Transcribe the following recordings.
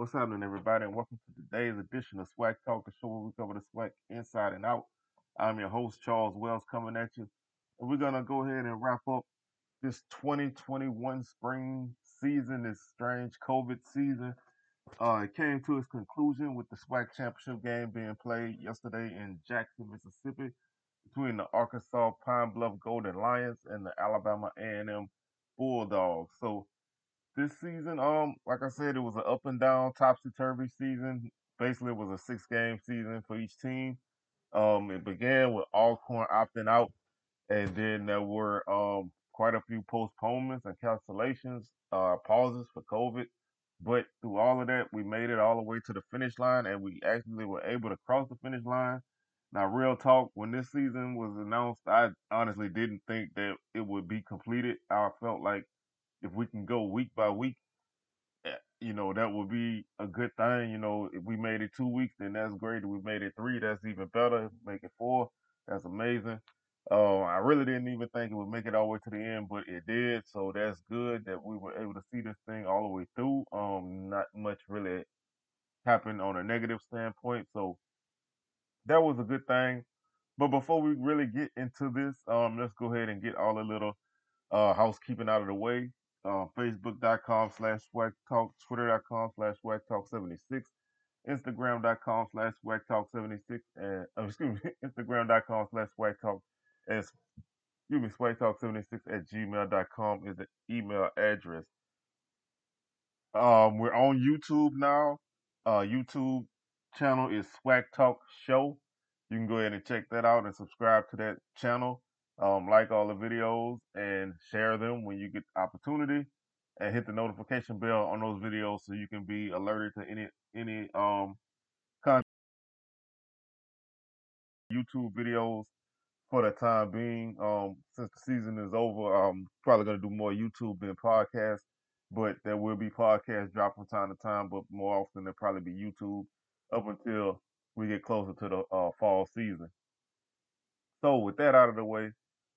What's happening, everybody, and welcome to today's edition of Swag Talk, the show where we cover the swag inside and out. I'm your host, Charles Wells, coming at you. And we're going to go ahead and wrap up this 2021 spring season, this strange COVID season. It came to its conclusion with the SWAC championship game being played yesterday in Jackson, Mississippi, between the Arkansas Pine Bluff Golden Lions and the Alabama A&M Bulldogs. So this season, like I said, it was an up and down, topsy turvy season. Basically, it was a 6 game season for each team. It began with Alcorn opting out, and then there were quite a few postponements and cancellations, pauses for COVID. But through all of that, we made it all the way to the finish line, and we actually were able to cross the finish line. Now, real talk, when this season was announced, I honestly didn't think that it would be completed. I felt like if we can go week by week, that would be a good thing. If we made it 2 weeks, then that's great. If we made it three, that's even better. Make it four, that's amazing. I really didn't even think it would make it all the way to the end, but it did. So that's good that we were able to see this thing all the way through. Not much really happened on a negative standpoint, so that was a good thing. But before we really get into this, let's go ahead and get all the little housekeeping out of the way. Facebook.com/swag talk, Twitter.com/swag talk 76, Instagram.com/swag talk 76, and excuse me, Instagram.com/swag talk, and excuse me, swag talk 76 at gmail.com is the email address. We're on YouTube now. YouTube channel is Swag Talk Show. You can go ahead and check that out and subscribe to that channel. Like all the videos and share them when you get the opportunity, and hit the notification bell on those videos so you can be alerted to any content YouTube videos for the time being. Since the season is over, I'm probably gonna do more YouTube than podcasts, but there will be podcasts drop from time to time. But more often, there'll probably be YouTube up until we get closer to the fall season. So with that out of the way,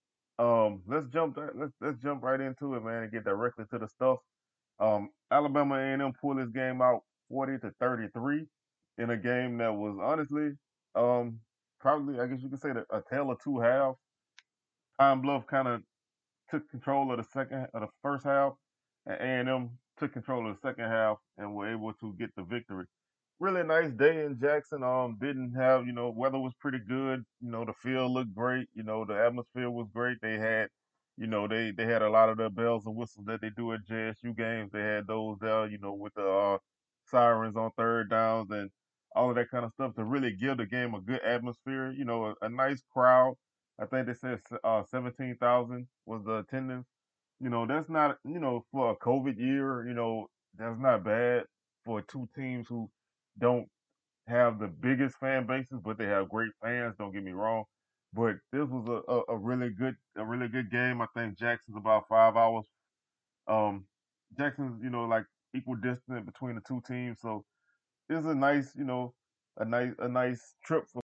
let's jump right into it, man, and get directly to the stuff. Alabama A&M pulled this game out 40-33 in a game that was honestly, um, probably I guess you could say a tale of two halves. Pine Bluff kind of took control of the first half, and A&M took control of the second half and were able to get the victory. Really nice day in Jackson. Didn't have weather was pretty good. The field looked great. The atmosphere was great. They had, they had a lot of the bells and whistles that they do at JSU games. They had those there, with the sirens on third downs and all of that kind of stuff to really give the game a good atmosphere. A nice crowd. I think they said 17,000 was the attendance. That's not, for a COVID year, that's not bad for two teams who don't have the biggest fan bases, but they have great fans. Don't get me wrong, but this was a really good game. I think Jackson's about 5 hours. Um, Jackson's like equal distance between the two teams, so it's a nice a nice trip for.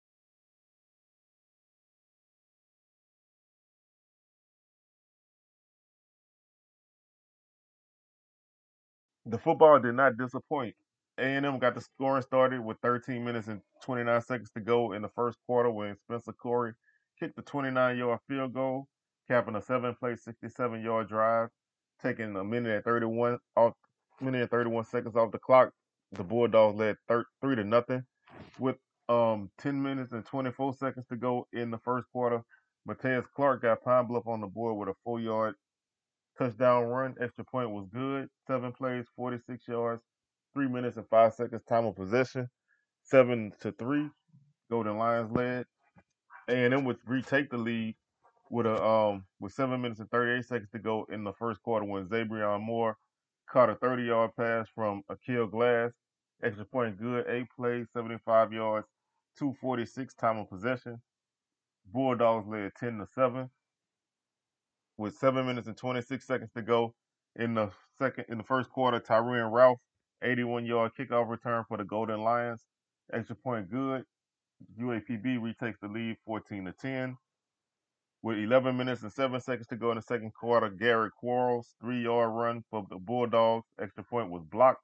The football did not disappoint. A&M got the scoring started with 13 minutes and 29 seconds to go in the first quarter when Spencer Corey kicked the 29-yard field goal, capping a 7-play, 67-yard drive, taking a minute and 31 seconds off the clock. The Bulldogs led 3-0 with 10 minutes and 24 seconds to go in the first quarter. Mateus Clark got Pine Bluff on the board with a 4-yard touchdown run. Extra point was good. 7 plays, 46 yards, 3 minutes and 5 seconds time of possession. 7-3. Golden Lions led. A&M would retake the lead with 7 minutes and 38 seconds to go in the first quarter when Zabrion Moore caught a 30-yard pass from Akil Glass. Extra point good. 8 plays, 75 yards, 2:46 time of possession. Bulldogs led 10-7 with 7 minutes and 26 seconds to go in the first quarter. Tyrion Ralph, 81-yard kickoff return for the Golden Lions. Extra point good. UAPB retakes the lead 14-10. With 11 minutes and 7 seconds to go in the second quarter, Garrett Quarles, 3-yard run for the Bulldogs. Extra point was blocked.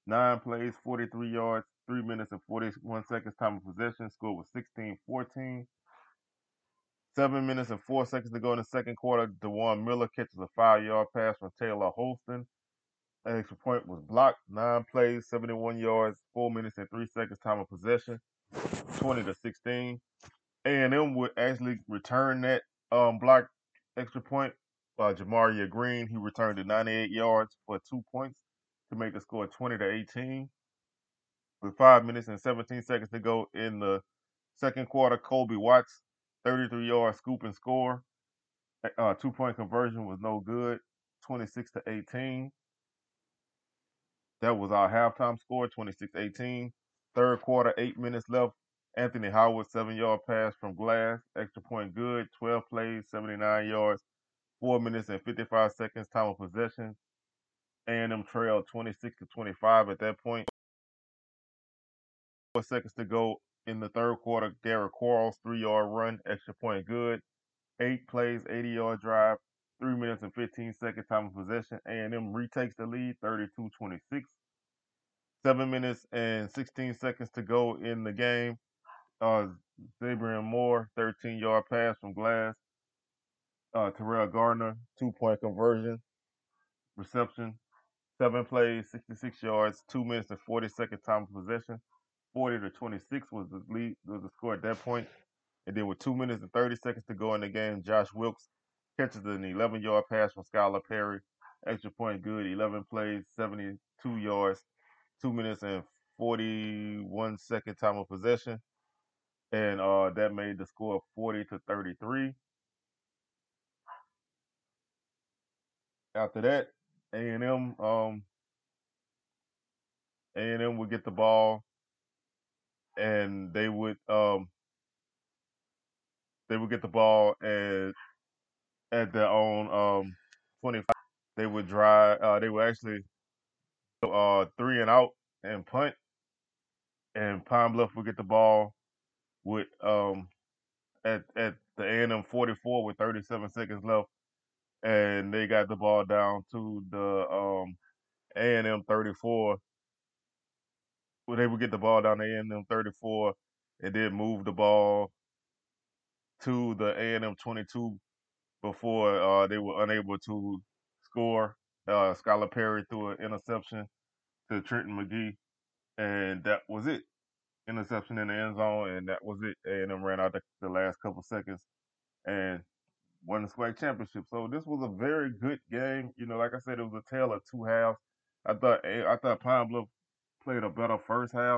9 plays, 43 yards, 3 minutes and 41 seconds time of possession. Score was 16-14. 7 minutes and 4 seconds to go in the second quarter. DeJuan Miller catches a 5-yard pass from Taylor Holston. An extra point was blocked. 9 plays, 71 yards, 4 minutes and 3 seconds time of possession. 20-16. A&M would actually return that blocked extra point. Jamaria Green, he returned it 98 yards for 2 points to make the score 20-18. With 5 minutes and 17 seconds to go in the second quarter, Colby Watts, 33-yard scoop and score. 2-point conversion was no good, 26-18. That was our halftime score, 26-18. Third quarter, 8 minutes left. Anthony Howard, 7-yard pass from Glass. Extra point good, 12 plays, 79 yards, 4 minutes and 55 seconds time of possession. A&M trailed 26-25 at that point. 4 seconds to go in the third quarter. Garrett Quarles, 3-yard run, extra point good. 8 plays, 80-yard drive, 3 minutes and 15 seconds time of possession. A&M retakes the lead, 32-26. 7 minutes and 16 seconds to go in the game. Zabrian Moore, 13-yard pass from Glass. Terrell Gardner, 2-point conversion, reception. 7 plays, 66 yards, 2 minutes and 40 seconds time of possession. 40-26 was the lead, was the score at that point. And then with 2 minutes and 30 seconds to go in the game, Josh Wilkes catches an 11-yard pass from Skylar Perry. Extra point good, 11 plays, 72 yards, 2 minutes and 41 second time of possession. And that made the score 40-33. After that, A&M A&M would get the ball and they would get the ball at their own 25. They would drive. They would actually 3 and out and punt, and Pine Bluff would get the ball with at the A&M 44 with 37 seconds left, and they got the ball down to the A&M 34. Well, they would get the ball down to A&M 34, and then move the ball to the A&M 22 before they were unable to score. Skylar Perry threw an interception to Trenton McGee, and that was it. Interception in the end zone, and that was it. A&M ran out the last couple seconds and won the SWAC championship. So this was a very good game. You know, like I said, it was a tale of two halves. I thought Pine Bluff played a better first half.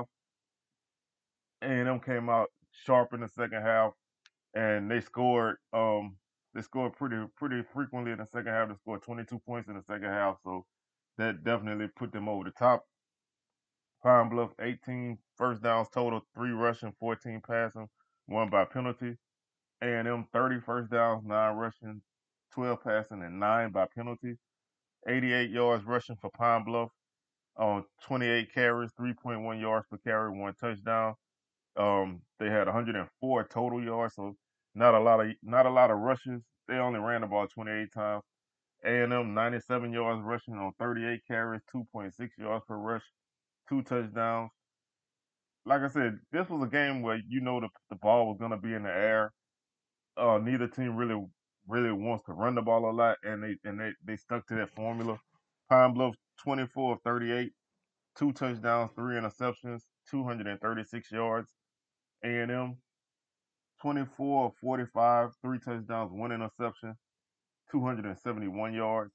A&M came out sharp in the second half, and they scored. They scored pretty frequently in the second half. They scored 22 points in the second half, so that definitely put them over the top. Pine Bluff 18 first downs total, 3 rushing, 14 passing, 1 by penalty. A&M 30 first downs, 9 rushing, 12 passing, and 9 by penalty. 88 yards rushing for Pine Bluff on 28 carries, 3.1 yards per carry, 1 touchdown. They had 104 total yards, so not a lot of rushes. They only ran the ball 28 times. A&M 97 yards rushing on 38 carries, 2.6 yards per rush, 2 touchdowns. Like I said, this was a game where you know the ball was gonna be in the air. Neither team really wants to run the ball a lot, and they stuck to that formula. Pine Bluff 24 of 38, 2 touchdowns, 3 interceptions, 236 yards. A&M 24 of 45, 3 touchdowns, 1 interception, 271 yards,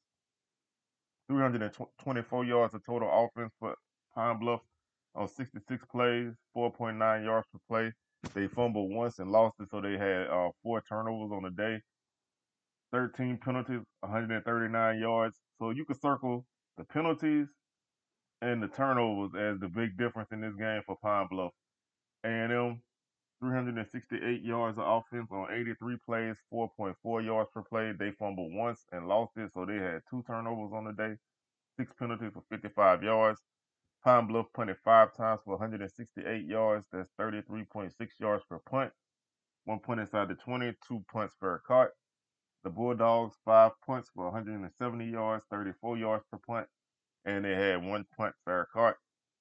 324 yards of total offense for Pine Bluff on 66 plays, 4.9 yards per play. They fumbled once and lost it, so they had 4 turnovers on the day, 13 penalties, 139 yards. So you could circle the penalties and the turnovers as the big difference in this game for Pine Bluff. A&M 368 yards of offense on 83 plays, 4.4 yards per play. They fumbled once and lost it, so they had 2 turnovers on the day, 6 penalties for 55 yards. Pine Bluff punted 5 times for 168 yards. That's 33.6 yards per punt. 1 punt inside the 20, 2 punts fair caught. The Bulldogs 5 punts for 170 yards, 34 yards per punt, and they had 1 punt fair caught.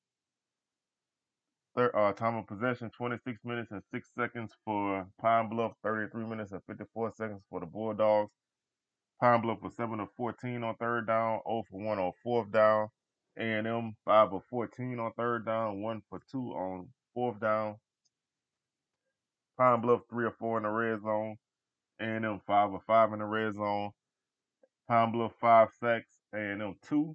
Time of possession 26 minutes and 6 seconds for Pine Bluff, 33 minutes and 54 seconds for the Bulldogs. Pine Bluff was 7 of 14 on third down, 0 for 1 on fourth down. A&M 5 of 14 on third down, 1 for 2 on fourth down. Pine Bluff 3 of 4 in the red zone. A&M 5 of 5 in the red zone. Pine Bluff 5 sacks. A&M 2.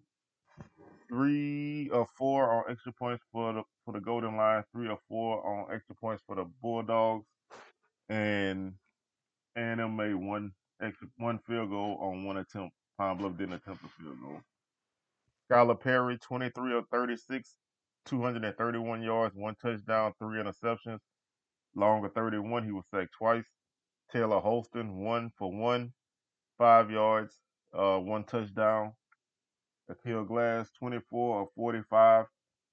3 of 4 on extra points for the Golden Lions. 3 of 4 on extra points for the Bulldogs. And A&M made one field goal on one attempt. Pine Bluff didn't attempt a field goal. Skylar Perry, 23 of 36, 231 yards, 1 touchdown, 3 interceptions. Longer 31, he was sacked twice. Taylor Holston, 1 for 1, 5 yards, 1 touchdown. Akil Glass, 24 of 45,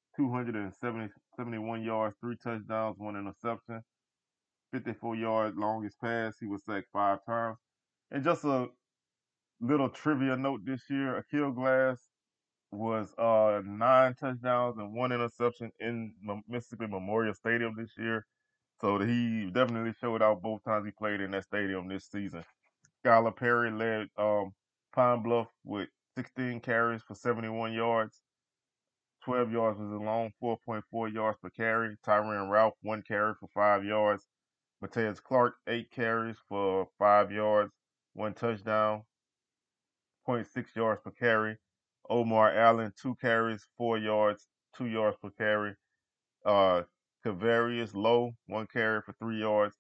271 yards, 3 touchdowns, 1 interception. 54-yard longest pass. He was sacked 5 times. And just a little trivia note this year, Akil Glass was 9 touchdowns and 1 interception in Mississippi Memorial Stadium this year. So he definitely showed out both times he played in that stadium this season. Skylar Perry led Pine Bluff with 16 carries for 71 yards. 12 yards was alone, 4.4 yards per carry. Tyron Ralph, 1 carry for 5 yards. Mateus Clark, 8 carries for 5 yards, 1 touchdown, 0.6 yards per carry. Omar Allen, 2 carries, 4 yards, 2 yards per carry. Kavarius Lowe, 1 carry for 3 yards.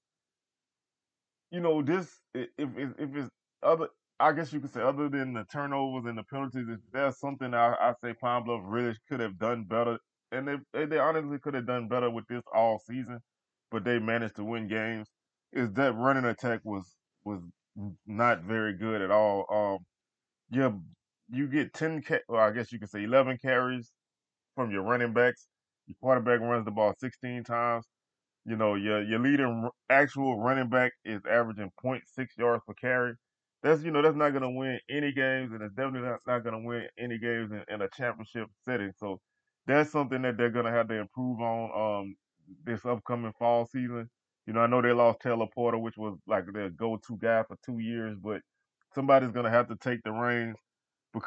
This if it's other, I guess you could say other than the turnovers and the penalties, if there's something I say Pine Bluff really could have done better, and they honestly could have done better with this all season, but they managed to win games. Is that running attack was not very good at all. Yeah, you get well, I guess you could say 11 carries from your running backs. Your quarterback runs the ball 16 times. Your leading actual running back is averaging zero point 0.6 yards per carry. That's not going to win any games, and it's definitely not going to win any games in a championship setting. So that's something that they're going to have to improve on this upcoming fall season. I know they lost Taylor Porter, which was like their go-to guy for 2 years, but somebody's going to have to take the reins because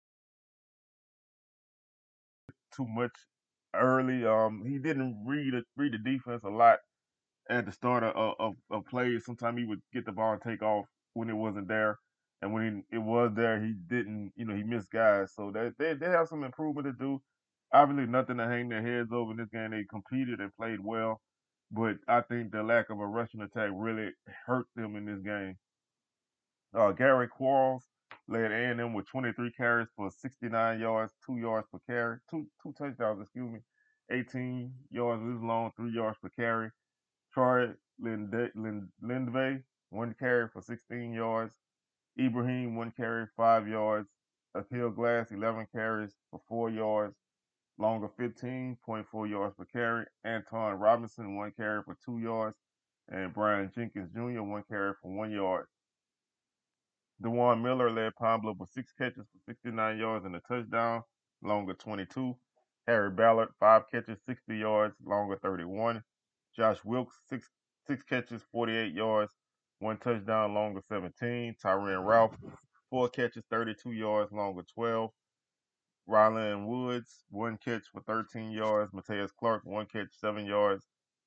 too much early. He didn't read the defense a lot at the start of plays. Sometimes he would get the ball and take off when it wasn't there, and when it was there, he didn't. He missed guys. So they have some improvement to do. Obviously, nothing to hang their heads over in this game. They competed and played well, but I think the lack of a rushing attack really hurt them in this game. Gary Quarles led A&M with 23 carries for 69 yards, 2 yards per carry, two touchdowns, excuse me, 18 yards of his long, 3 yards per carry. Troy Lindvay, 1 carry for 16 yards. Ibrahim, 1 carry, 5 yards. Akil Glass, 11 carries for 4 yards. Longer, 15.4 yards per carry. Anton Robinson, 1 carry for 2 yards. And Brian Jenkins Jr., 1 carry for 1 yard. Dewan Miller led Pine Bluff with 6 catches for 69 yards and a touchdown. Longer, 22. Harry Ballard, 5 catches, 60 yards. Longer, 31. Josh Wilkes, six catches, 48 yards, 1 touchdown, longer 17. Tyron Ralph, 4 catches, 32 yards, longer 12. Ryland Woods, 1 catch for 13 yards. Mateus Clark, 1 catch, 7 yards.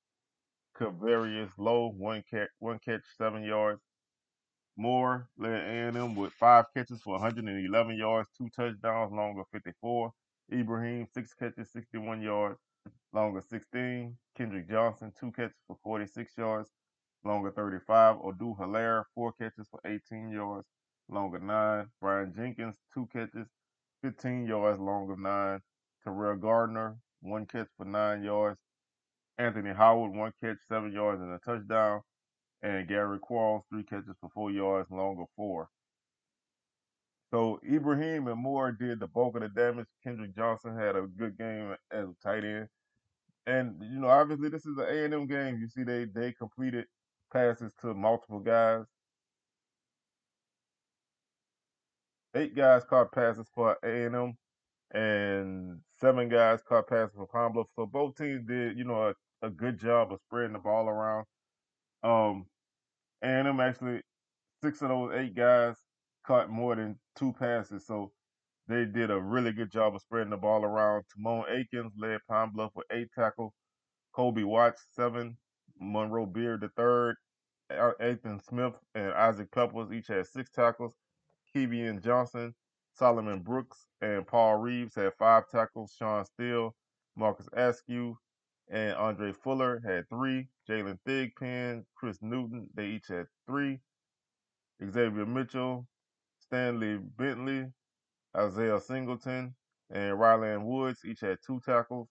Kavarius Lowe, 1 catch, 7 yards. Moore led A&M with 5 catches for 111 yards, 2 touchdowns, longer 54. Ibrahim, 6 catches, 61 yards, longer 16. Kendrick Johnson, 2 catches for 46 yards, longer 35. Odu Hilaire, 4 catches for 18 yards, longer 9. Brian Jenkins, 2 catches, 15 yards, longer 9. Terrell Gardner, 1 catch for 9 yards. Anthony Howard, 1 catch, 7 yards, and a touchdown. And Gary Quarles, 3 catches for 4 yards, longer 4. So Ibrahim and Moore did the bulk of the damage. Kendrick Johnson had a good game as a tight end. And obviously this is an A&M game. You see, they completed passes to multiple guys. 8 guys caught passes for A&M, and 7 guys caught passes for Pine Bluff. So both teams did, a good job of spreading the ball around. Um, and them actually 6 of those 8 guys caught more than 2 passes. So they did a really good job of spreading the ball around. Timon Akins led Pine Bluff with 8 tackles. Kobe Watts 7. Monroe Beard the third. Ethan Smith and Isaac Peppers each had 6 tackles. Kevian Johnson, Solomon Brooks, and Paul Reeves had 5 tackles. Sean Steele, Marcus Askew, and Andre Fuller had 3. Jalen Thigpen, Chris Newton, they each had 3. Xavier Mitchell, Stanley Bentley, Isaiah Singleton, and Ryland Woods each had 2 tackles.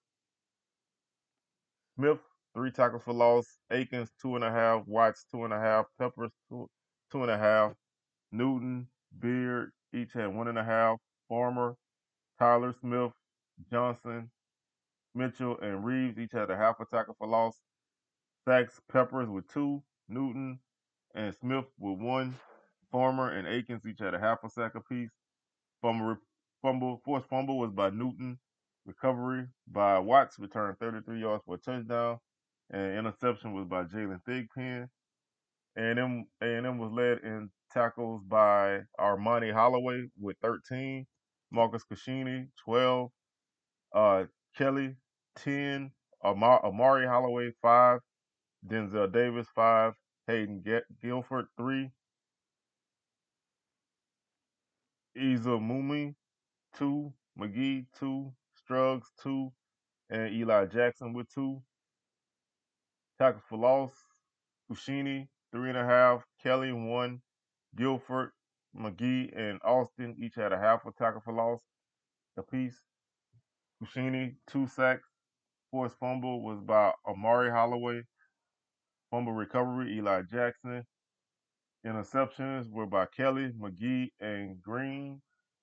Smith, 3 tackles for loss. Akins, 2.5. Watts, 2.5. Peppers, two and a half. Newton, Beard, each had 1.5. Farmer, Tyler Smith, Johnson, Mitchell, and Reeves each had a half a tackle for loss. Sacks, Peppers with 2. Newton and Smith with 1. Farmer and Akins each had a half a sack apiece. Forced fumble was by Newton. Recovery by Watts, returned 33 yards for a touchdown. And interception was by Jalen Thigpen. A&M was led in tackles by Armani Holloway with 13, Marcus Cuscini 12, uh, Kelly 10, Amari Holloway 5, Denzel Davis 5, Hayden Guilford 3, Isa Mumi 2, McGee 2, Struggs 2, and Eli Jackson with 2. Tackles for loss, Cuscini 3.5, Kelly 1, Guilford, McGee, and Austin each had a half a tackle for loss apiece. Cuscini 2 sacks. Forced fumble was by Amari Holloway. Fumble recovery, Eli Jackson. Interceptions were by Kelly, McGee, and Green.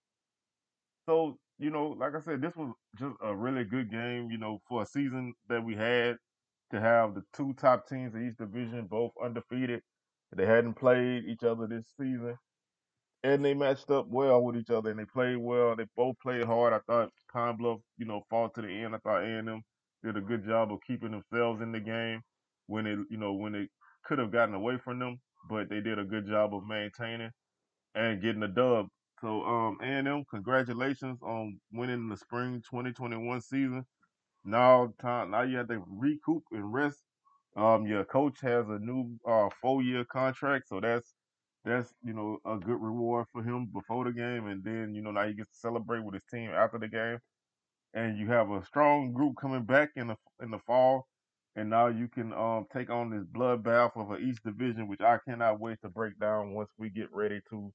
So, like I said, this was just a really good game, for a season that we had to have the 2 top teams in each division both undefeated. They hadn't played each other this season. And they matched up well with each other and they played well. They both played hard. I thought Pine Bluff, fought to the end. I thought A&M did a good job of keeping themselves in the game when they could have gotten away from them, but they did a good job of maintaining and getting a dub. So A&M, congratulations on winning the spring 2021 season. Now you have to recoup and rest. Your coach has a new 4-year contract, so that's a good reward for him before the game, and then now he gets to celebrate with his team after the game. And you have a strong group coming back in the fall, and now you can take on this bloodbath of East Division, which I cannot wait to break down once we get ready to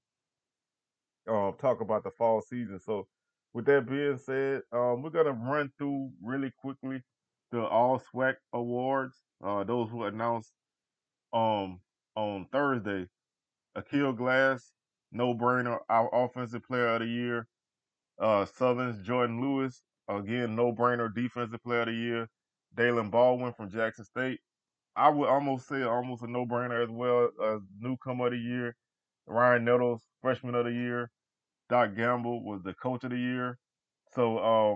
talk about the fall season. So, with that being said, we're gonna run through really quickly the All SWAC awards. Those were announced um on Thursday. Akil Glass, no brainer, our offensive player of the year. Southern's Jordan Lewis, again, no brainer, defensive player of the year. Dalen Baldwin from Jackson State. I would almost say almost a no brainer as well. Newcomer of the year. Ryan Nettles, freshman of the year. Doc Gamble was the coach of the year. So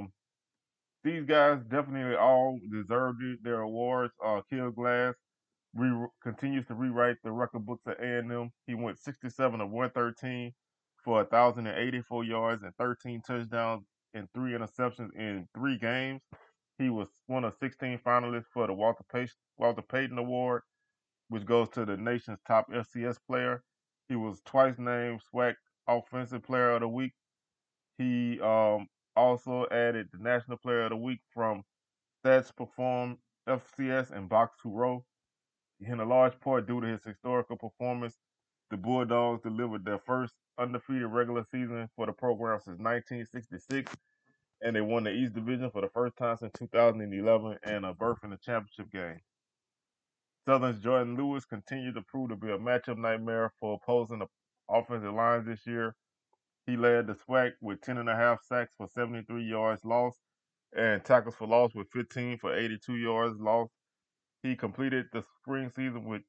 these guys definitely all deserved their awards. Kill Glass continues to rewrite the record books at A&M. He went 67 of 113 for 1,084 yards and 13 touchdowns and 3 interceptions in 3 games. He was one of 16 finalists for the Walter Payton Award, which goes to the nation's top FCS player. He was twice named SWAC Offensive Player of the Week. He also added the National Player of the Week from Stats Perform FCS and Box 2 Row. In a large part due to his historical performance, the Bulldogs delivered their first undefeated regular season for the program since 1966, and they won the East Division for the first time since 2011 and a berth in the championship game. Southern's Jordan Lewis continued to prove to be a matchup nightmare for opposing offensive lines this year. He led the SWAC with 10.5 sacks for 73 yards lost and tackles for loss with 15 for 82 yards lost. He completed the spring season with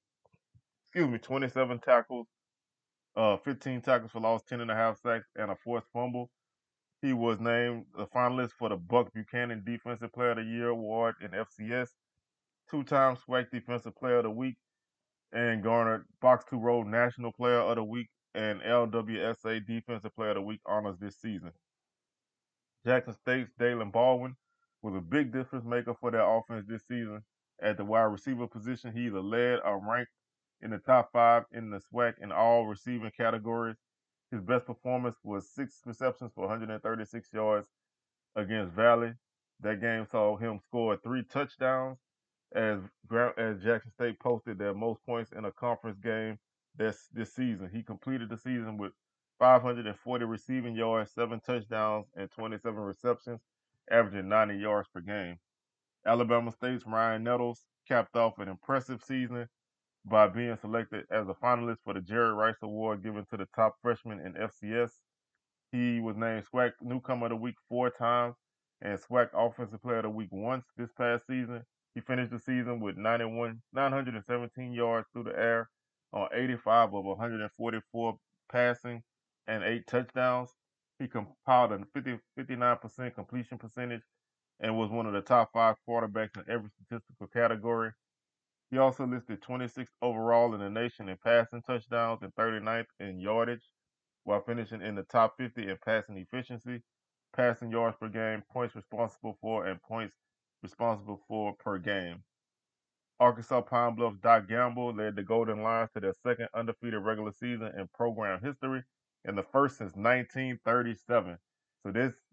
27 tackles, 15 tackles for loss, 10.5 sacks, and a forced fumble. He was named a finalist for the Buck Buchanan Defensive Player of the Year award in FCS, two-time SWAC Defensive Player of the Week, and garnered Box 2 Roll National Player of the Week and LWSA Defensive Player of the Week honors this season. Jackson State's Dalen Baldwin was a big difference maker for their offense this season. At the wide receiver position, he either led or ranked in the top 5 in the SWAC in all receiving categories. His best performance was 6 receptions for 136 yards against Valley. That game saw him score 3 touchdowns as Jackson State posted their most points in a conference game this season. He completed the season with 540 receiving yards, 7 touchdowns, and 27 receptions, averaging 90 yards per game. Alabama State's Ryan Nettles capped off an impressive season by being selected as a finalist for the Jerry Rice Award given to the top freshman in FCS. He was named SWAC Newcomer of the Week 4 times and SWAC Offensive Player of the Week once this past season. He finished the season with 917 yards through the air on 85 of 144 passing and 8 touchdowns. He compiled a 59% completion percentage and was one of the top 5 quarterbacks in every statistical category. He also listed 26th overall in the nation in passing touchdowns and 39th in yardage, while finishing in the top 50 in passing efficiency, passing yards per game, points responsible for, and points responsible for per game. Arkansas Pine Bluff's Doc Gamble led the Golden Lions to their second undefeated regular season in program history and the first since 1937. So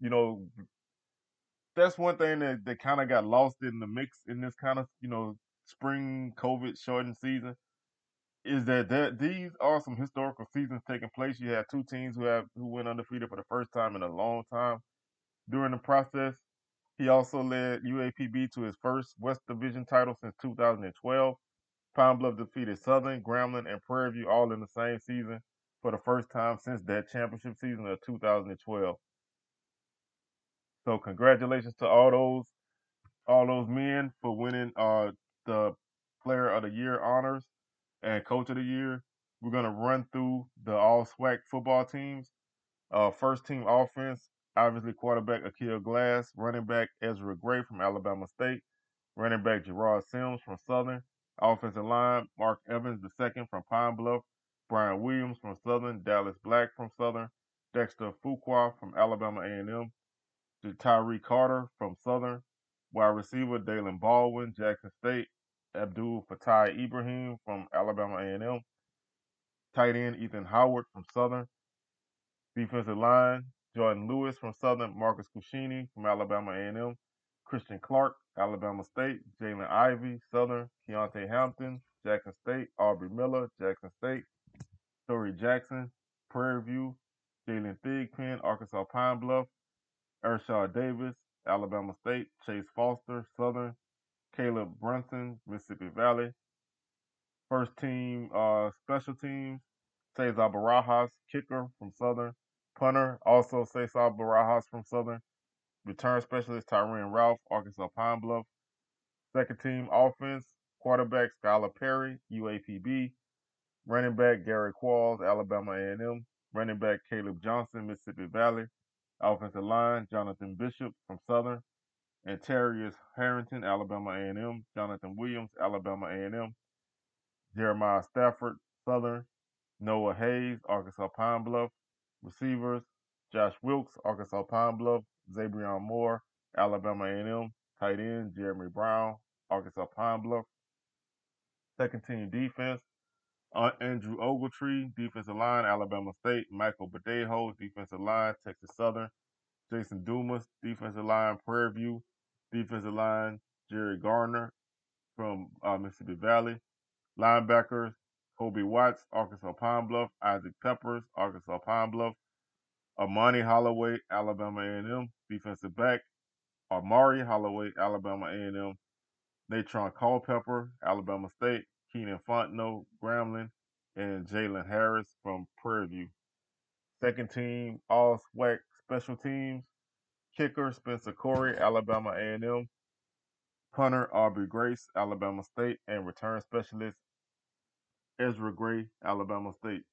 that's one thing that kind of got lost in the mix in this kind of, spring COVID shortened season is that these are some historical seasons taking place. You have two teams who went undefeated for the first time in a long time. During the process, he also led UAPB to his first West Division title since 2012. Pine Bluff defeated Southern, Grambling, and Prairie View all in the same season for the first time since that championship season of 2012. So congratulations to all those men for winning the Player of the Year honors and Coach of the Year. We're gonna run through the all SWAC football teams. First team offense, obviously quarterback Akil Glass, running back Ezra Gray from Alabama State, running back Gerard Sims from Southern, offensive line Mark Evans II from Pine Bluff, Brian Williams from Southern, Dallas Black from Southern, Dexter Fuqua from Alabama A&M, Tyree Carter from Southern, wide receiver Dalen Baldwin, Jackson State, Abdul Fatai Ibrahim from Alabama A&M, tight end Ethan Howard from Southern, defensive line Jordan Lewis from Southern, Marcus Cushini from Alabama A&M, Christian Clark, Alabama State, Jalen Ivey, Southern, Keontae Hampton, Jackson State, Aubrey Miller, Jackson State, Story Jackson, Prairie View, Jalen Thigpen, Arkansas Pine Bluff, Ershaw Davis, Alabama State, Chase Foster, Southern, Caleb Brunson, Mississippi Valley. First team special teams, Cesar Barajas, kicker from Southern. Punter, also Cesar Barajas from Southern. Return specialist, Tyrion Ralph, Arkansas Pine Bluff. Second team offense, quarterback, Skylar Perry, UAPB. Running back, Gary Qualls, Alabama A&M. Running back, Caleb Johnson, Mississippi Valley. Offensive line, Jonathan Bishop from Southern. And Terrius Harrington, Alabama A&M. Jonathan Williams, Alabama A&M. Jeremiah Stafford, Southern. Noah Hayes, Arkansas Pine Bluff. Receivers, Josh Wilkes, Arkansas Pine Bluff. Zabrion Moore, Alabama A&M. Tight end, Jeremy Brown, Arkansas Pine Bluff. Second team defense, Andrew Ogletree, defensive line, Alabama State. Michael Badejo, defensive line, Texas Southern. Jason Dumas, defensive line, Prairie View. Defensive line, Jerry Gardner from Mississippi Valley. Linebackers, Kobe Watts, Arkansas Pine Bluff. Isaac Peppers, Arkansas Pine Bluff. Amani Holloway, Alabama A&M. Defensive back, Amari Holloway, Alabama A&M. Natron Culpepper, Alabama State. Keenan Fontenot, Grambling. And Jalen Harris from Prairie View. Second team, all SWAC special teams. Kicker, Spencer Corey, Alabama A&M. Punter, Aubrey Grace, Alabama State. And return specialist, Ezra Gray, Alabama State.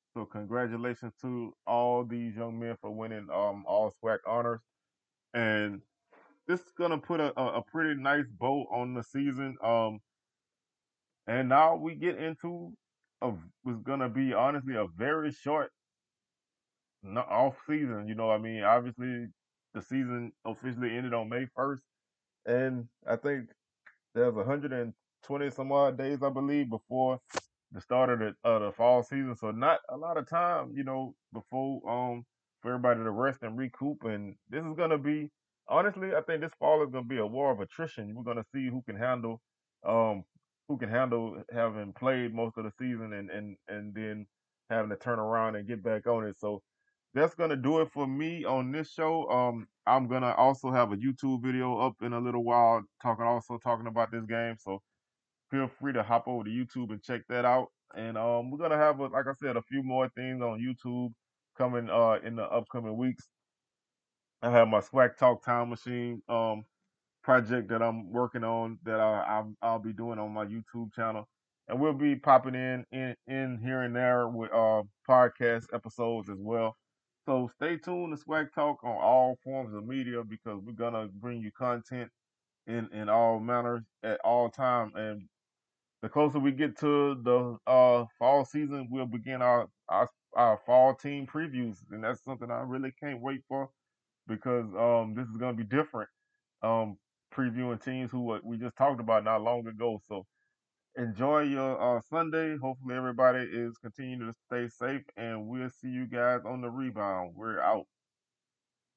So congratulations to all these young men for winning all SWAC honors. And this is gonna put a pretty nice bow on the season. And now we get into a was gonna be honestly a very short off season. You know, what I mean, obviously the season officially ended on May 1st, and I think there's 120 some odd days, I believe, before the start of the fall season. So not a lot of time, before for everybody to rest and recoup. And this is gonna be honestly, I think this fall is gonna be a war of attrition. We're gonna see um who can handle having played most of the season and then having to turn around and get back on it. So that's gonna do it for me on this show. I'm gonna also have a YouTube video up in a little while talking about this game. So feel free to hop over to YouTube and check that out. And we're gonna have, like I said, a few more things on YouTube coming in the upcoming weeks. I have my Swag Talk Time Machine project that I'm working on that I'll be doing on my YouTube channel, and we'll be popping in here and there with podcast episodes as well. So stay tuned to Swag Talk on all forms of media because we're gonna bring you content in all manners at all time. And the closer we get to the fall season, we'll begin our fall team previews, and that's something I really can't wait for because this is gonna be different. Um, Previewing teams who we just talked about not long ago. So enjoy your Sunday. Hopefully everybody is continuing to stay safe, and we'll see you guys on the rebound. We're out.